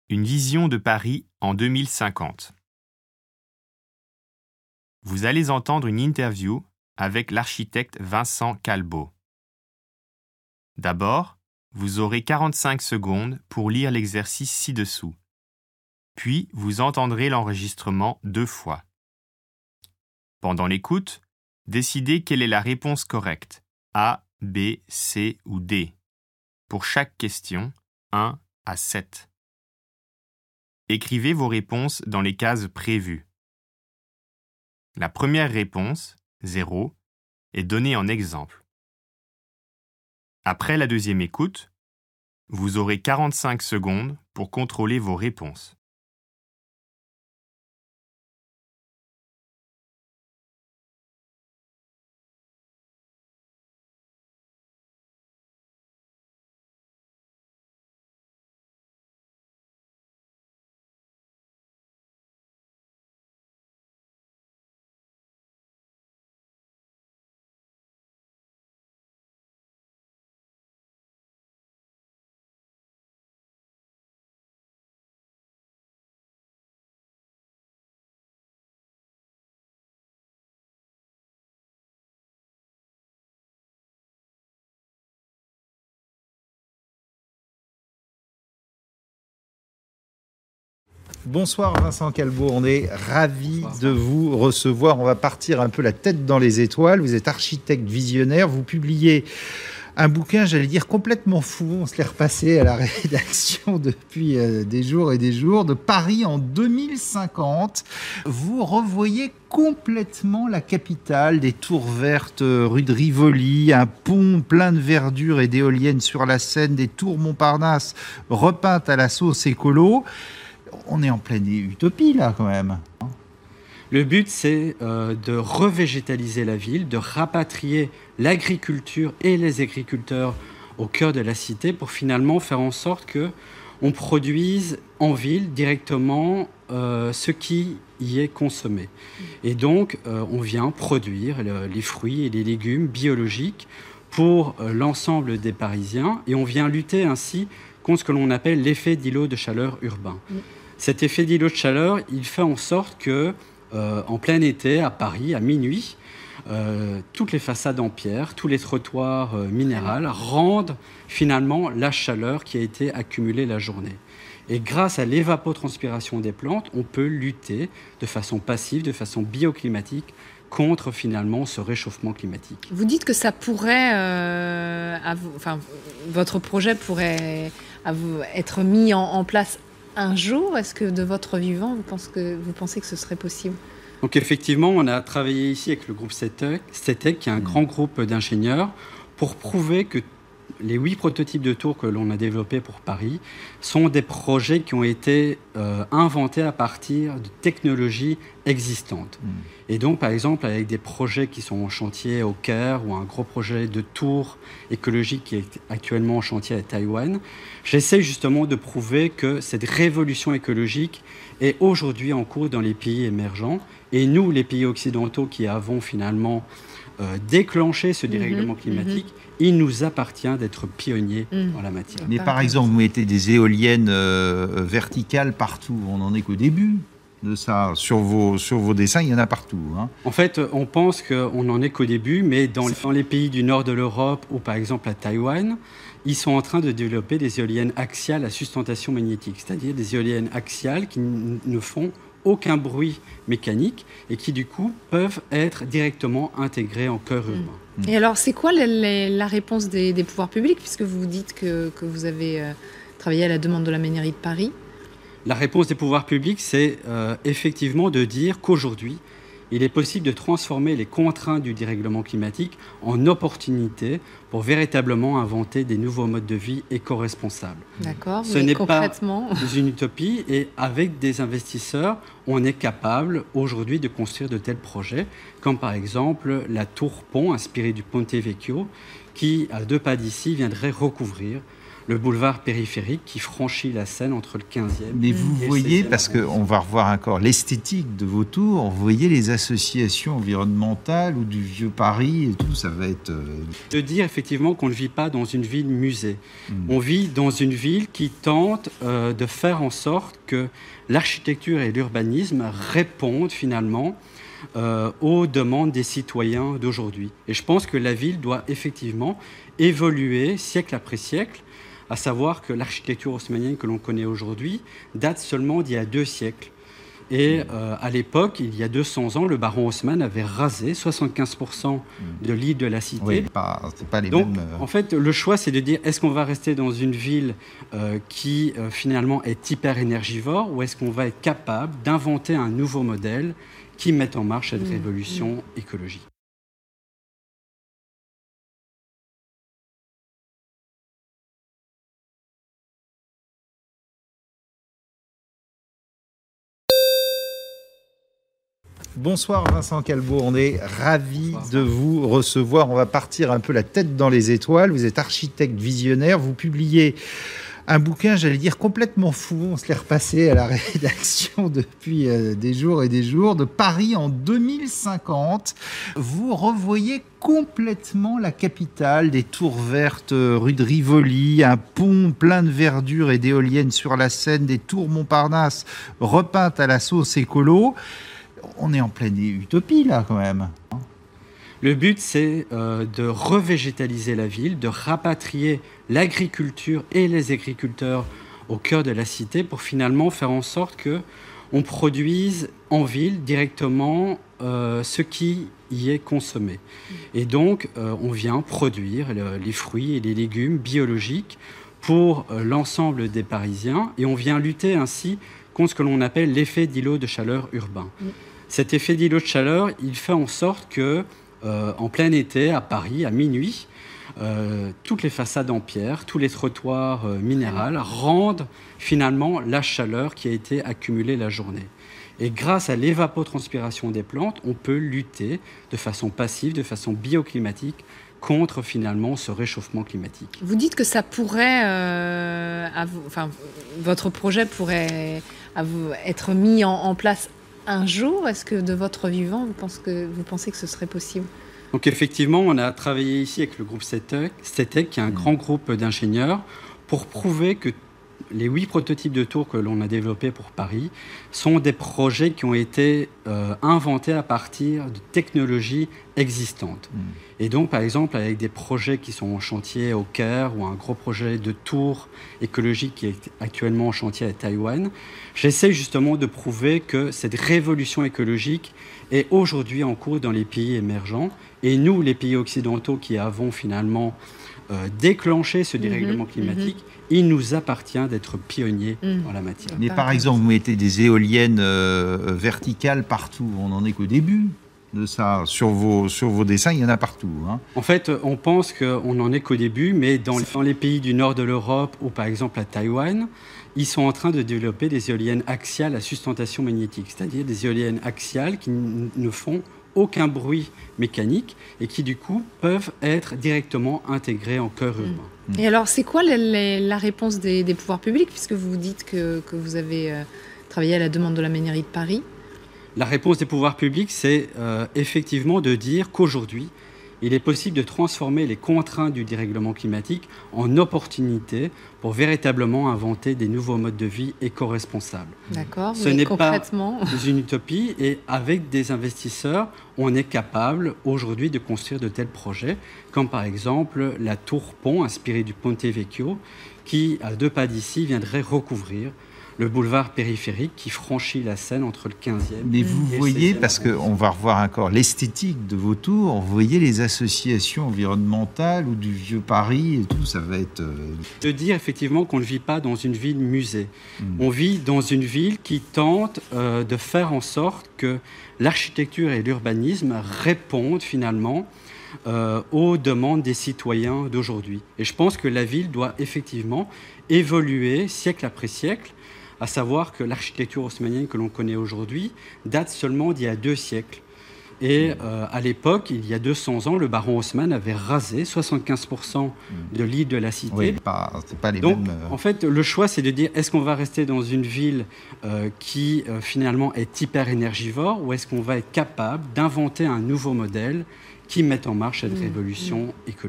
Une vision de Paris en 2050. Vous allez entendre une interview avec l'architecte Vincent Calbeau. D'abord, vous aurez 45 secondes pour lire l'exercice ci-dessous. Puis, vous entendrez l'enregistrement 2 fois. Pendant l'écoute, décidez quelle est la réponse correcte, A, B, C ou D. Pour chaque question, 1 à 7. Écrivez vos réponses dans les cases prévues. La première réponse, 0, est donnée en exemple. Après la deuxième écoute, vous aurez 45 secondes pour contrôler vos réponses. Bonsoir Vincent Calbeau, on est ravis de vous recevoir. On va partir un peu la tête dans les étoiles. Vous êtes architecte visionnaire, vous publiez un bouquin, j'allais dire complètement fou. On se l'est repassé à la rédaction depuis des jours et des jours, de Paris en 2050. Vous revoyez complètement la capitale, des tours vertes rue de Rivoli, un pont plein de verdure et d'éoliennes sur la Seine, des tours Montparnasse repeintes à la sauce écolo. On est en pleine utopie, là, quand même. Le but, c'est de revégétaliser la ville, de rapatrier l'agriculture et les agriculteurs au cœur de la cité pour finalement faire en sorte qu'on produise en ville directement ce qui y est consommé. Et donc, on vient produire les fruits et les légumes biologiques pour l'ensemble des Parisiens et on vient lutter ainsi contre ce que l'on appelle l'effet d'îlot de chaleur urbain. Cet effet d'îlot de chaleur, il fait en sorte que, en plein été, à Paris, à minuit, toutes les façades en pierre, tous les trottoirs minérales rendent finalement la chaleur qui a été accumulée la journée. Et grâce à l'évapotranspiration des plantes, on peut lutter de façon passive, de façon bioclimatique, contre finalement ce réchauffement climatique. Vous dites que ça pourrait, votre projet pourrait être mis en place un jour. Est-ce que de votre vivant, vous pensez que ce serait possible ? Donc effectivement, on a travaillé ici avec le groupe CETEC, qui est un grand groupe d'ingénieurs, pour prouver que les 8 prototypes de tours que l'on a développés pour Paris sont des projets qui ont été inventés à partir de technologies existantes. Et donc, par exemple, avec des projets qui sont en chantier au Caire ou un gros projet de tour écologique qui est actuellement en chantier à Taïwan, j'essaie justement de prouver que cette révolution écologique est aujourd'hui en cours dans les pays émergents. Et nous, les pays occidentaux qui avons finalement déclenché ce dérèglement climatique, il nous appartient d'être pionniers en la matière. Mais par exemple, vous mettez des éoliennes verticales partout. On n'en est qu'au début de ça. Sur vos dessins, il y en a partout. Hein. En fait, on pense qu'on n'en est qu'au début, mais dans les pays du nord de l'Europe ou par exemple à Taïwan, ils sont en train de développer des éoliennes axiales à sustentation magnétique, c'est-à-dire des éoliennes axiales qui ne font aucun bruit mécanique et qui du coup peuvent être directement intégrées en cœur urbain. Et alors, c'est quoi la réponse des pouvoirs publics, puisque vous dites que vous avez travaillé à la demande de la mairie de Paris ? La réponse des pouvoirs publics, c'est effectivement de dire qu'aujourd'hui, il est possible de transformer les contraintes du dérèglement climatique en opportunités pour véritablement inventer des nouveaux modes de vie éco-responsables. D'accord, Ce n'est pas une utopie et avec des investisseurs, on est capable aujourd'hui de construire de tels projets, comme par exemple la tour-pont inspirée du Ponte Vecchio, qui, à 2 pas d'ici, viendrait recouvrir le boulevard périphérique qui franchit la Seine entre le 15e Mais vous et le voyez, 16e parce qu'on va revoir encore l'esthétique de vos tours, vous voyez les associations environnementales ou du vieux Paris et tout, ça va être... De dire effectivement qu'on ne vit pas dans une ville musée. On vit dans une ville qui tente de faire en sorte que l'architecture et l'urbanisme répondent finalement aux demandes des citoyens d'aujourd'hui. Et je pense que la ville doit effectivement évoluer siècle après siècle, à savoir que l'architecture haussmannienne que l'on connaît aujourd'hui date seulement d'il y a 2 siècles. Et à l'époque, il y a 200 ans, le baron Haussmann avait rasé 75% de l'île de la Cité. Oui, c'est pas les Donc, mêmes... en fait, le choix, c'est de dire, est-ce qu'on va rester dans une ville qui, finalement, est hyper énergivore, ou est-ce qu'on va être capable d'inventer un nouveau modèle qui mette en marche cette révolution écologique ? Bonsoir Vincent Calbeau, on est ravis de vous recevoir. On va partir un peu la tête dans les étoiles. Vous êtes architecte visionnaire, vous publiez un bouquin, j'allais dire complètement fou. On se l'est repassé à la rédaction depuis des jours et des jours. De Paris en 2050, vous revoyez complètement la capitale, des tours vertes rue de Rivoli, un pont plein de verdure et d'éoliennes sur la Seine, des tours Montparnasse repeintes à la sauce écolo. On est en pleine utopie là quand même. Le but, c'est de revégétaliser la ville, de rapatrier l'agriculture et les agriculteurs au cœur de la cité pour finalement faire en sorte qu'on produise en ville directement ce qui y est consommé. Et donc, on vient produire les fruits et les légumes biologiques pour l'ensemble des Parisiens et on vient lutter ainsi contre ce que l'on appelle l'effet d'îlot de chaleur urbain. Cet effet d'îlot de chaleur, il fait en sorte que en plein été, à Paris, à minuit, toutes les façades en pierre, tous les trottoirs minérales rendent finalement la chaleur qui a été accumulée la journée. Et grâce à l'évapotranspiration des plantes, on peut lutter de façon passive, de façon bioclimatique, contre finalement ce réchauffement climatique. Vous dites que ça pourrait, votre projet pourrait être mis en place un jour. Est-ce que de votre vivant, vous pensez que ce serait possible ? Donc effectivement, on a travaillé ici avec le groupe CETEC, qui est un grand groupe d'ingénieurs, pour prouver que les 8 prototypes de tours que l'on a développés pour Paris sont des projets qui ont été inventés à partir de technologies existantes. Et donc, par exemple, avec des projets qui sont en chantier au Caire ou un gros projet de tour écologique qui est actuellement en chantier à Taïwan, j'essaie justement de prouver que cette révolution écologique est aujourd'hui en cours dans les pays émergents. Et nous, les pays occidentaux qui avons finalement déclenché ce dérèglement climatique, il nous appartient d'être pionniers en la matière. Mais par exemple, vous mettez des éoliennes verticales partout. On n'en est qu'au début de ça. Sur vos dessins, il y en a partout. Hein. En fait, on pense qu'on n'en est qu'au début, mais dans les pays du nord de l'Europe ou par exemple à Taïwan, ils sont en train de développer des éoliennes axiales à sustentation magnétique, c'est-à-dire des éoliennes axiales qui ne font aucun bruit mécanique et qui du coup peuvent être directement intégrées en cœur urbain. Et alors c'est quoi la réponse des pouvoirs publics, puisque vous dites que vous avez travaillé à la demande de la mairie de Paris? La réponse des pouvoirs publics, c'est effectivement de dire qu'aujourd'hui, il est possible de transformer les contraintes du dérèglement climatique en opportunités pour véritablement inventer des nouveaux modes de vie éco-responsables. D'accord, Ce n'est pas une utopie et avec des investisseurs, on est capable aujourd'hui de construire de tels projets, comme par exemple la tour-pont inspirée du Ponte Vecchio, qui, à 2 pas d'ici, viendrait recouvrir le boulevard périphérique qui franchit la Seine entre le 15e Mais vous et le voyez, 16e parce qu'on va revoir encore l'esthétique de vos tours, vous voyez les associations environnementales ou du vieux Paris et tout, ça va être... De dire effectivement qu'on ne vit pas dans une ville musée. On vit dans une ville qui tente de faire en sorte que l'architecture et l'urbanisme répondent finalement aux demandes des citoyens d'aujourd'hui. Et je pense que la ville doit effectivement évoluer siècle après siècle, à savoir que l'architecture haussmannienne que l'on connaît aujourd'hui date seulement d'il y a 2 siècles. Et à l'époque, il y a 200 ans, le baron Haussmann avait rasé 75% de l'île de la Cité. Oui, c'est pas les Donc, mêmes. en fait, le choix, c'est de dire, est-ce qu'on va rester dans une ville qui, finalement, est hyper énergivore, ou est-ce qu'on va être capable d'inventer un nouveau modèle qui mette en marche cette révolution écologique ?